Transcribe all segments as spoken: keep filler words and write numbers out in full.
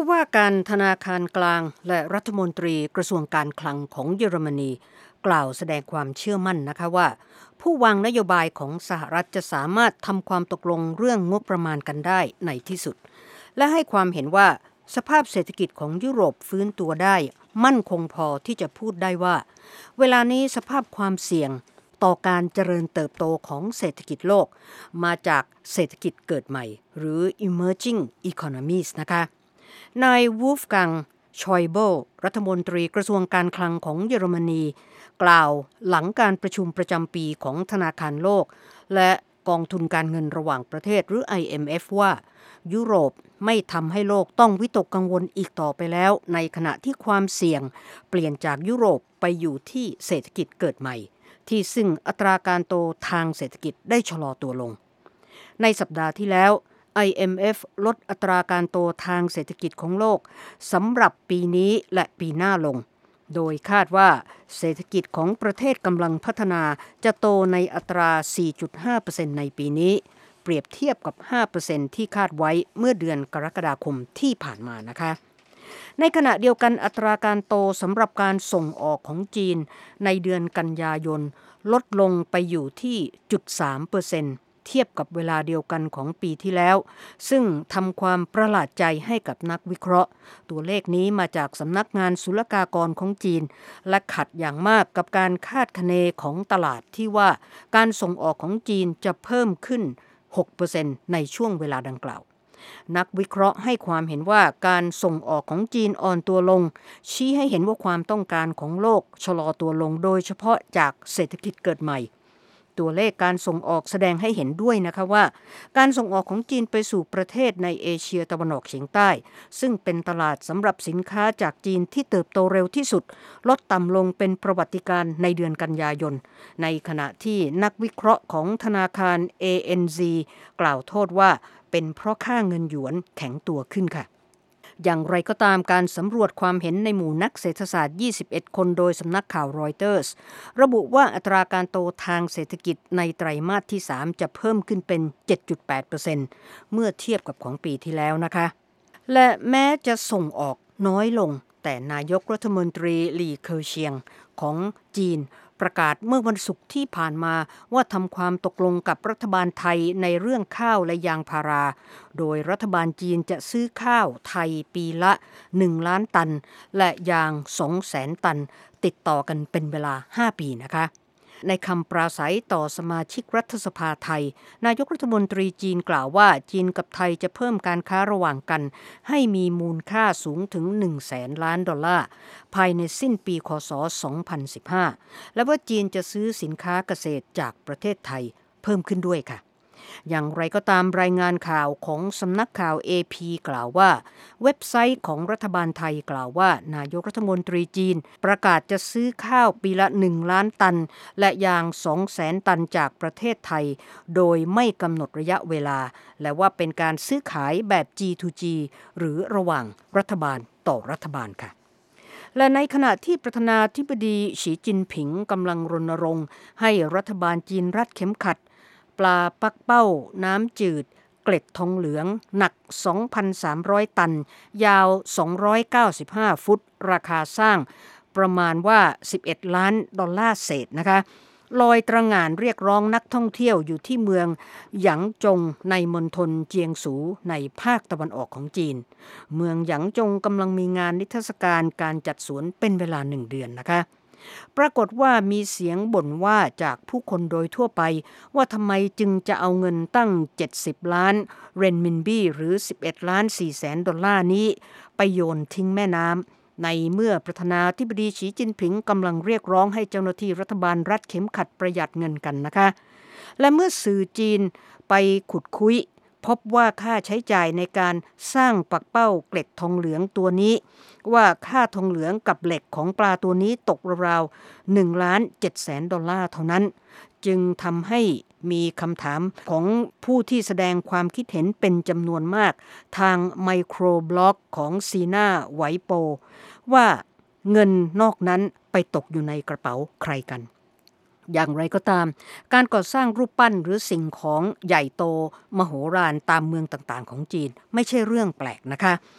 ว่าการธนาคารกลางและรัฐมนตรีกระทรวงการคลังของเยอรมนีกล่าวแสดงความเชื่อมั่นนะคะว่าผู้วางนโยบายของสหรัฐจะสามารถทำความตกลงเรื่องงบประมาณกันได้ในที่สุดและให้ความเห็นว่าสภาพเศรษฐกิจของยุโรปฟื้นตัวได้มั่นคงพอที่จะพูดได้ว่าเวลานี้สภาพความเสี่ยงต่อการเจริญเติบโตของเศรษฐกิจโลกมาจากเศรษฐกิจเกิดใหม่หรือ emerging economies นะคะนายวูฟกังชอยเบิลรัฐมนตรีกระทรวงการคลังของเยอรมนีกล่าวหลังการประชุมประจำปีของธนาคารโลกและกองทุนการเงินระหว่างประเทศหรือ ไอ เอ็ม เอฟ ว่ายุโรปไม่ทำให้โลกต้องวิตกกังวลอีกต่อไปแล้วในขณะที่ความเสี่ยงเปลี่ยนจากยุโรปไปอยู่ที่เศรษฐกิจเกิดใหม่ที่ซึ่งอัตราการโตทางเศรษฐกิจได้ชะลอตัวลงในสัปดาห์ที่แล้ว ไอ เอ็ม เอฟ ลดอัตราการโตทางเศรษฐกิจของโลกสำหรับปีนี้และปีหน้าลงโดยคาดว่าเศรษฐกิจของประเทศกำลังพัฒนาจะโตในอัตรา สี่จุดห้าเปอร์เซ็นต์ ในปีนี้เปรียบเทียบกับ ห้าเปอร์เซ็นต์ ที่คาดไว้เมื่อเดือนกรกฎาคมที่ผ่านมานะคะในขณะเดียวกันอัตราการโตสำหรับการส่งออกของจีนในเดือนกันยายนลดลงไปอยู่ที่ ศูนย์จุดสามเปอร์เซ็นต์เทียบกับเวลาเดียวกันของปีที่แล้วซึ่งทำความประหลาดใจให้กับนักวิเคราะห์ตัวเลขนี้มาจากสำนักงานศุลกากรของจีนและขัดอย่างมากกับการคาดคะเนของตลาดที่ว่าการส่งออกของจีนจะเพิ่มขึ้น หกเปอร์เซ็นต์ ในช่วงเวลาดังกล่าวนักวิเคราะห์ให้ความเห็นว่าการส่งออกของจีนอ่อนตัวลงชี้ให้เห็นว่าความต้องการของโลกชะลอตัวลงโดยเฉพาะจากเศรษฐกิจเกิดใหม่ตัวเลขการส่งออกแสดงให้เห็นด้วยนะคะว่าการส่งออกของจีนไปสู่ประเทศในเอเชียตะวันออกเฉียงใต้ซึ่งเป็นตลาดสำหรับสินค้าจากจีนที่เติบโตเร็วที่สุดลดต่ำลงเป็นประวัติการณ์ในเดือนกันยายนในขณะที่นักวิเคราะห์ของธนาคาร เอ เอ็น ซี กล่าวโทษว่าเป็นเพราะค่าเงินหยวนแข็งตัวขึ้นค่ะอย่างไรก็ตามการสำรวจความเห็นในหมู่นักเศรษฐศาสตร์ยี่สิบเอ็ดคนโดยสำนักข่าวรอยเตอร์สระบุว่าอัตราการโตทางเศรษฐกิจในไตรมาสที่สามจะเพิ่มขึ้นเป็น เจ็ดจุดแปดเปอร์เซ็นต์ เมื่อเทียบกับของปีที่แล้วนะคะและแม้จะส่งออกน้อยลงแต่นายกรัฐมนตรีหลี่เคอเชียงของจีนประกาศเมื่อวันศุกร์ที่ผ่านมาว่าทำความตกลงกับรัฐบาลไทยในเรื่องข้าวและยางพาราโดยรัฐบาลจีนจะซื้อข้าวไทยปีละหนึ่งล้านตันและยาง สองแสน ตันติดต่อกันเป็นเวลาห้าปีนะคะในคำปราศัยต่อสมาชิกรัฐสภาไทยนายกรัฐมนตรีจีนกล่าวว่าจีนกับไทยจะเพิ่มการค้าระหว่างกันให้มีมูลค่าสูงถึง หนึ่งแสน ล้านดอลลาร์ภายในสิ้นปีคศ สองพันสิบห้าและว่าจีนจะซื้อสินค้าเกษตรจากประเทศไทยเพิ่มขึ้นด้วยค่ะอย่างไรก็ตามรายงานข่าวของสำนักข่าว เอ พี กล่าวว่าเว็บไซต์ของรัฐบาลไทยกล่าวว่านายกรัฐมนตรีจีนประกาศจะซื้อข้าวปีละหนึ่งล้านตันและยาง สองแสน ตันจากประเทศไทยโดยไม่กำหนดระยะเวลาและว่าเป็นการซื้อขายแบบ จี ทู จี หรือระหว่างรัฐบาลต่อรัฐบาลค่ะและในขณะที่ประธานาธิบดีสีจิ้นผิงกำลังรณรงค์ให้รัฐบาลจีนรัดเข็มขัดปลาปักเป้าน้ำจืดเกล็ดทองเหลืองหนัก สองพันสามร้อย ตันยาวสองร้อยเก้าสิบห้าฟุตราคาสร้างประมาณว่าสิบเอ็ดล้านดอลลาร์เศษนะคะลอยตระหง่านเรียกร้องนักท่องเที่ยวอยู่ที่เมืองหยางจงในมณฑลเจียงสูในภาคตะวันออกของจีนเมืองหยางจงกำลังมีงานนิทรรศการการจัดสวนเป็นเวลาหนึ่งเดือนนะคะปรากฏว่ามีเสียงบ่นว่าจากผู้คนโดยทั่วไปว่าทำไมจึงจะเอาเงินตั้งเจ็ดสิบล้านเรนมินบีหรือสิบเอ็ดล้านสี่แสนดอลลาร์นี้ไปโยนทิ้งแม่น้ำในเมื่อประธานาธิบดีสีจิ้นผิงกำลังเรียกร้องให้เจ้าหน้าที่รัฐบาลรัดเข็มขัดประหยัดเงินกันนะคะและเมื่อสื่อจีนไปขุดคุยพบว่าค่าใช้จ่ายในการสร้างปักเป้าเกล็ดทองเหลืองตัวนี้ว่าค่าทองเหลืองกับเหล็กของปลาตัวนี้ตกราวๆหนึ่งล้านเจ็ดแสนดอลลาร์เท่านั้นจึงทำให้มีคำถามของผู้ที่แสดงความคิดเห็นเป็นจำนวนมากทางไมโครบล็อกของซีน่าไหวโปว่าเงินนอกนั้นไปตกอยู่ในกระเป๋าใครกันอย่างไรก็ตามการก่อสร้างรูปปั้นหรือสิ่งของใหญ่โตมโหฬารตามเมืองต่างๆของจีนไม่ใช่เรื่องแปลกนะคะ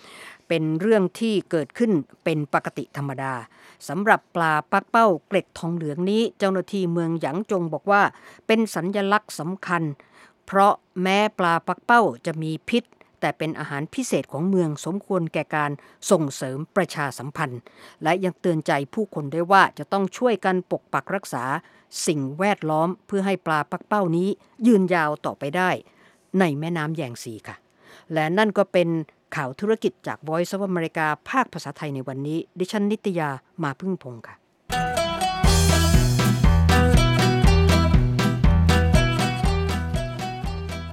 เป็นเรื่องที่เกิดขึ้นเป็นปกติธรรมดาสำหรับปลาปักเป้าเกล็ดทองเหลืองนี้เจ้าหน้าที่เมืองหยางจงบอกว่าเป็นสัญลักษณ์สำคัญเพราะแม้ปลาปักเป้าจะมีพิษแต่เป็นอาหารพิเศษของเมืองสมควรแก่การส่งเสริมประชาสัมพันธ์และยังเตือนใจผู้คนด้วยว่าจะต้องช่วยกันปกปักรักษาสิ่งแวดล้อมเพื่อให้ปลาปักเป้านี้ยืนยาวต่อไปได้ในแม่น้ำแยงซีค่ะและนั่นก็เป็นข่าวธุรกิจจาก Voice of America ภาคภาษาไทยในวันนี้ดิฉันนิตยามาพึ่งพงษ์ค่ะ